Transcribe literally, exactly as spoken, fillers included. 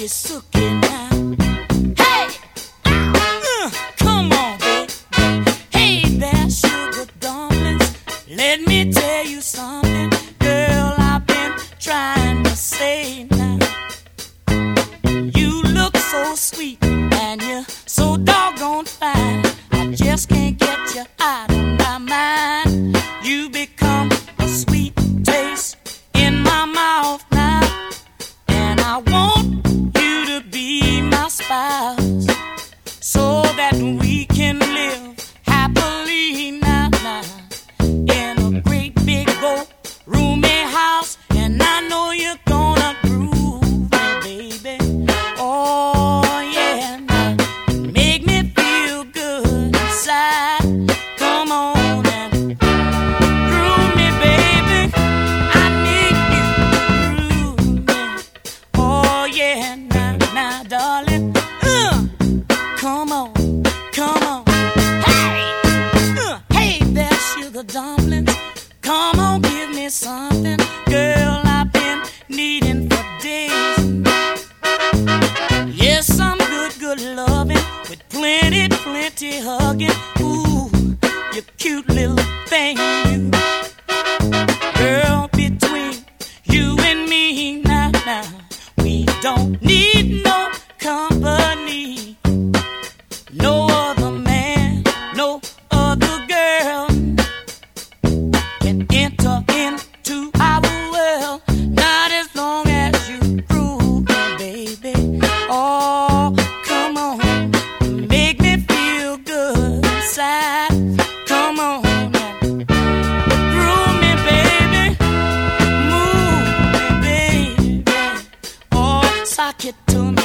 be sookie now. Hey, uh, come on, baby. Hey there, sugar dumplings. Let me tell you something, girl. I've been trying to say now. You look so sweet and you're so doggone fine. I just can't get you out of my mind. You become a sweet taste in my mouth now, and I want you to be my spouse so that we can live happily now, now in a great big old roomy house. And I know you're gonna groove me, baby. Oh yeah, now make me feel good inside. Come on and groove me, baby. I need you to groove me. Oh yeah, now, now, darling. Uh, come on, come on. Hey, uh, hey there, sugar dumplings. Come on, give me something, girl. I've been needing for days. Yes, some good, good loving with plenty, plenty hugging. Ooh, you cute little thing, you. Girl, between you and me now, now, we don't need no company. No other man, no other girl can enter into our world. Not as long as you groove me, baby. Oh, come on, make me feel good inside. Come on and groove me, baby. Move me, baby. Oh, sock it to me.